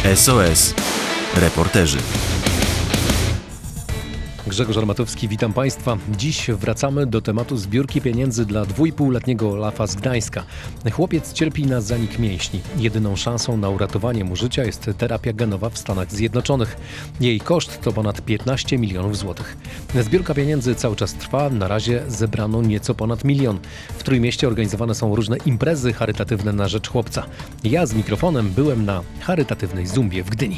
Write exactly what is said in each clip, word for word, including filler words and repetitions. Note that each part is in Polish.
S O S. Reporterzy. Grzegorz Armatowski, witam Państwa. Dziś wracamy do tematu zbiórki pieniędzy dla dwuipółletniego Olafa z Gdańska. Chłopiec cierpi na zanik mięśni. Jedyną szansą na uratowanie mu życia jest terapia genowa w Stanach Zjednoczonych. Jej koszt to ponad piętnaście milionów złotych. Zbiórka pieniędzy cały czas trwa. Na razie zebrano nieco ponad milion. W Trójmieście organizowane są różne imprezy charytatywne na rzecz chłopca. Ja z mikrofonem byłem na charytatywnej zumbie w Gdyni.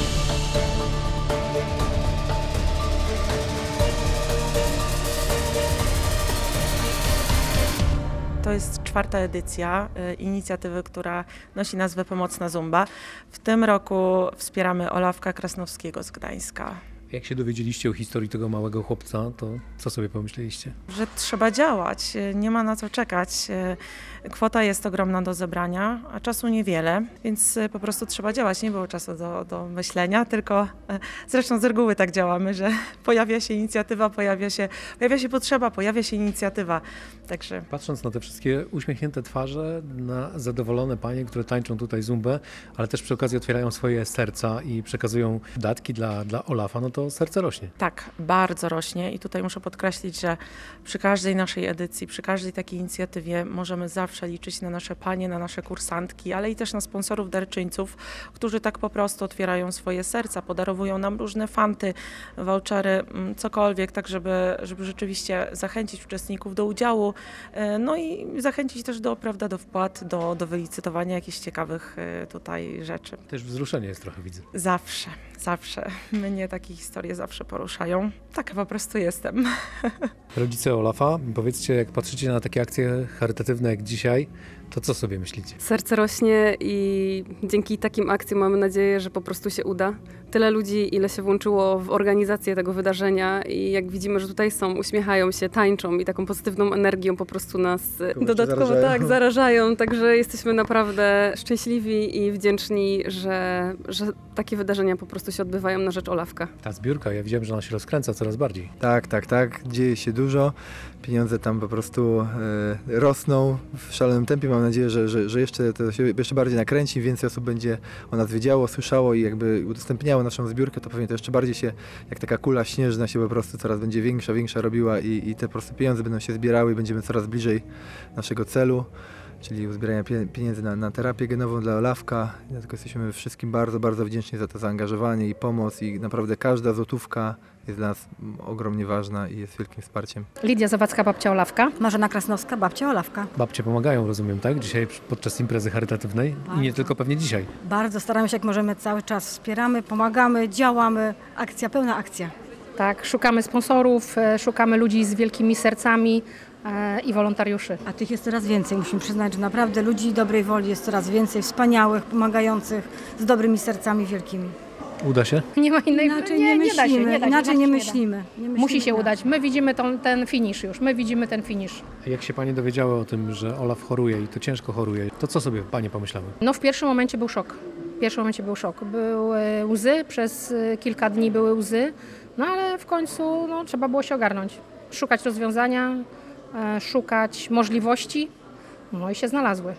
To jest czwarta edycja y, inicjatywy, która nosi nazwę Pomocna Zumba. W tym roku wspieramy Olafka Krasnowskiego z Gdańska. Jak się dowiedzieliście o historii tego małego chłopca, to co sobie pomyśleliście? Że trzeba działać, nie ma na co czekać. Kwota jest ogromna do zebrania, a czasu niewiele, więc po prostu trzeba działać. Nie było czasu do, do myślenia, tylko zresztą z reguły tak działamy, że pojawia się inicjatywa, pojawia się, pojawia się potrzeba, pojawia się inicjatywa. Także... Patrząc na te wszystkie uśmiechnięte twarze, na zadowolone panie, które tańczą tutaj zumbę, ale też przy okazji otwierają swoje serca i przekazują datki dla, dla Olafa, no to serce rośnie. Tak, bardzo rośnie i tutaj muszę podkreślić, że przy każdej naszej edycji, przy każdej takiej inicjatywie możemy zawsze liczyć na nasze panie, na nasze kursantki, ale i też na sponsorów, darczyńców, którzy tak po prostu otwierają swoje serca, podarowują nam różne fanty, vouchery, cokolwiek, tak żeby, żeby rzeczywiście zachęcić uczestników do udziału, no i zachęcić też do, prawda, do wpłat, do, do wylicytowania jakichś ciekawych tutaj rzeczy. Też wzruszenie jest trochę, widzę. Zawsze, zawsze. Mnie takie historie zawsze poruszają. Taka po prostu jestem. Rodzice Olafa, powiedzcie, jak patrzycie na takie akcje charytatywne jak dzisiaj, to co sobie myślicie? Serce rośnie i dzięki takim akcjom mamy nadzieję, że po prostu się uda. Tyle ludzi, ile się włączyło w organizację tego wydarzenia i jak widzimy, że tutaj są, uśmiechają się, tańczą i taką pozytywną energią po prostu nas Dodatkowo dodatkowo zarażają. tak zarażają. Także jesteśmy naprawdę szczęśliwi i wdzięczni, że, że takie wydarzenia po prostu się odbywają na rzecz Olafka. Ta zbiórka, ja widziałem, że ona się rozkręca coraz bardziej. Tak, tak, tak. Dzieje się dużo. Pieniądze tam po prostu e, rosną w szalonym tempie. Mam nadzieję, że, że, że jeszcze to się jeszcze bardziej nakręci, więcej osób będzie o nas wiedziało, słyszało i jakby udostępniało naszą zbiórkę, to pewnie to jeszcze bardziej się, jak taka kula śnieżna się po prostu coraz będzie większa, większa robiła i, i te po prostu pieniądze będą się zbierały i będziemy coraz bliżej naszego celu, czyli uzbierania pieniędzy na, na terapię genową dla Olafka. Dlatego jesteśmy wszystkim bardzo, bardzo wdzięczni za to zaangażowanie i pomoc i naprawdę każda złotówka jest dla nas ogromnie ważna i jest wielkim wsparciem. Lidia Zawadzka, babcia Olafka. Marzena Krasnowska, babcia Olafka. Babcie pomagają, rozumiem, tak? Dzisiaj podczas imprezy charytatywnej i nie tylko pewnie dzisiaj. Bardzo staramy się, jak możemy, cały czas wspieramy, pomagamy, działamy. Akcja, pełna akcja. Tak, szukamy sponsorów, szukamy ludzi z wielkimi sercami e, i wolontariuszy. A tych jest coraz więcej. Musimy przyznać, że naprawdę ludzi dobrej woli jest coraz więcej, wspaniałych, pomagających, z dobrymi sercami wielkimi. Uda się? Nie ma innej... Inaczej nie, nie, nie da się, myślimy, nie da się, inaczej nie da. myślimy. nie myślimy. Musi się udać. My widzimy tą, ten finisz już, my widzimy ten finisz. Jak się panie dowiedziały o tym, że Olaf choruje i to ciężko choruje, to co sobie panie pomyślały? No w pierwszym momencie był szok. W pierwszym momencie był szok. Były łzy, przez kilka dni były łzy, no ale w końcu no, trzeba było się ogarnąć. Szukać rozwiązania, e, szukać możliwości, no i się znalazły.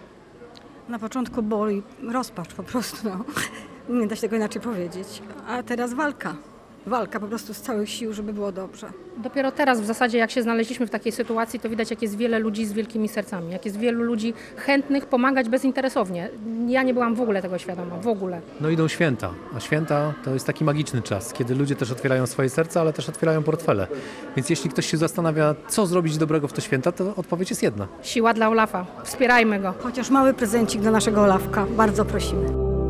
Na początku boli rozpacz po prostu, no. Nie da się tego inaczej powiedzieć. A teraz walka. Walka po prostu z całych sił, żeby było dobrze. Dopiero teraz w zasadzie jak się znaleźliśmy w takiej sytuacji, to widać jak jest wiele ludzi z wielkimi sercami, jak jest wielu ludzi chętnych pomagać bezinteresownie. Ja nie byłam w ogóle tego świadoma, w ogóle. No idą święta, a święta to jest taki magiczny czas, kiedy ludzie też otwierają swoje serca, ale też otwierają portfele. Więc jeśli ktoś się zastanawia, co zrobić dobrego w te święta, to odpowiedź jest jedna. Siła dla Olafa, wspierajmy go. Chociaż mały prezencik dla naszego Olafka, bardzo prosimy.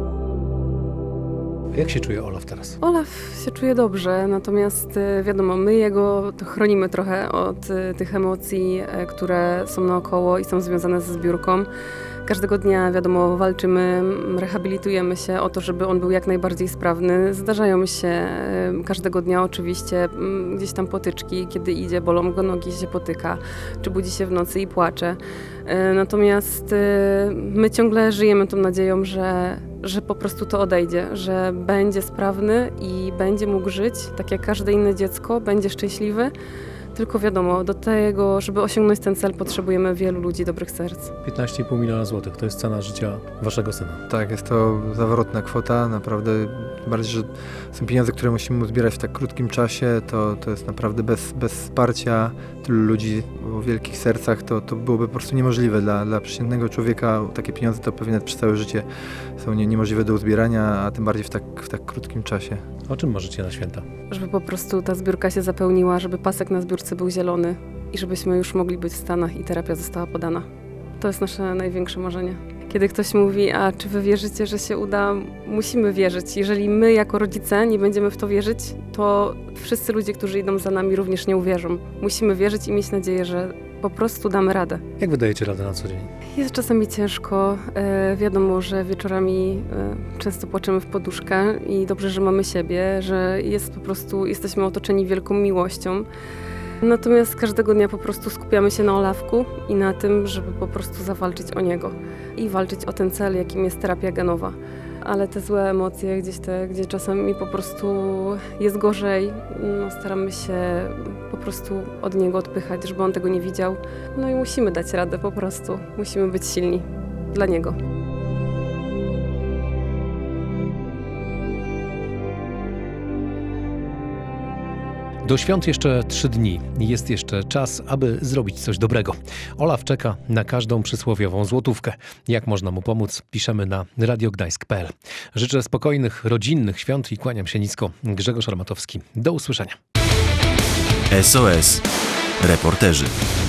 Jak się czuje Olaf teraz? Olaf się czuje dobrze, natomiast e, wiadomo, my jego to chronimy trochę od e, tych emocji, e, które są naokoło i są związane ze zbiórką. Każdego dnia, wiadomo, walczymy, rehabilitujemy się o to, żeby on był jak najbardziej sprawny. Zdarzają się e, każdego dnia oczywiście m, gdzieś tam potyczki, kiedy idzie, bolą go nogi, się potyka, czy budzi się w nocy i płacze. E, natomiast e, my ciągle żyjemy tą nadzieją, że że po prostu to odejdzie, że będzie sprawny i będzie mógł żyć, tak jak każde inne dziecko, będzie szczęśliwy. Tylko wiadomo, do tego, żeby osiągnąć ten cel, potrzebujemy wielu ludzi, dobrych serc. piętnaście i pół miliona złotych to jest cena życia waszego syna. Tak, jest to zawrotna kwota, naprawdę, tym bardziej, że są pieniądze, które musimy uzbierać w tak krótkim czasie, to, to jest naprawdę bez, bez wsparcia tylu ludzi o wielkich sercach, to, to byłoby po prostu niemożliwe dla, dla przeciętnego człowieka. Takie pieniądze to pewnie przez całe życie są nie, niemożliwe do uzbierania, a tym bardziej w tak, w tak krótkim czasie. O czym marzycie na święta? Żeby po prostu ta zbiórka się zapełniła, żeby pasek na zbiórce był zielony i żebyśmy już mogli być w Stanach i terapia została podana. To jest nasze największe marzenie. Kiedy ktoś mówi, a czy wy wierzycie, że się uda, musimy wierzyć. Jeżeli my jako rodzice nie będziemy w to wierzyć, to wszyscy ludzie, którzy idą za nami, również nie uwierzą. Musimy wierzyć i mieć nadzieję, że po prostu damy radę. Jak wy dajecie radę na co dzień? Jest czasami ciężko. E, wiadomo, że wieczorami e, często płaczemy w poduszkę i dobrze, że mamy siebie, że jest po prostu, jesteśmy otoczeni wielką miłością. Natomiast każdego dnia po prostu skupiamy się na Olafku i na tym, żeby po prostu zawalczyć o niego i walczyć o ten cel, jakim jest terapia genowa. Ale te złe emocje, gdzieś te, gdzie czasami po prostu jest gorzej, no staramy się po prostu od niego odpychać, żeby on tego nie widział. No i musimy dać radę po prostu, musimy być silni dla niego. Do świąt jeszcze trzy dni. Jest jeszcze czas, aby zrobić coś dobrego. Olaf czeka na każdą przysłowiową złotówkę. Jak można mu pomóc? Piszemy na radiogdańsk kropka p l. Życzę spokojnych, rodzinnych świąt i kłaniam się nisko. Grzegorz Armatowski. Do usłyszenia. S O S. Reporterzy.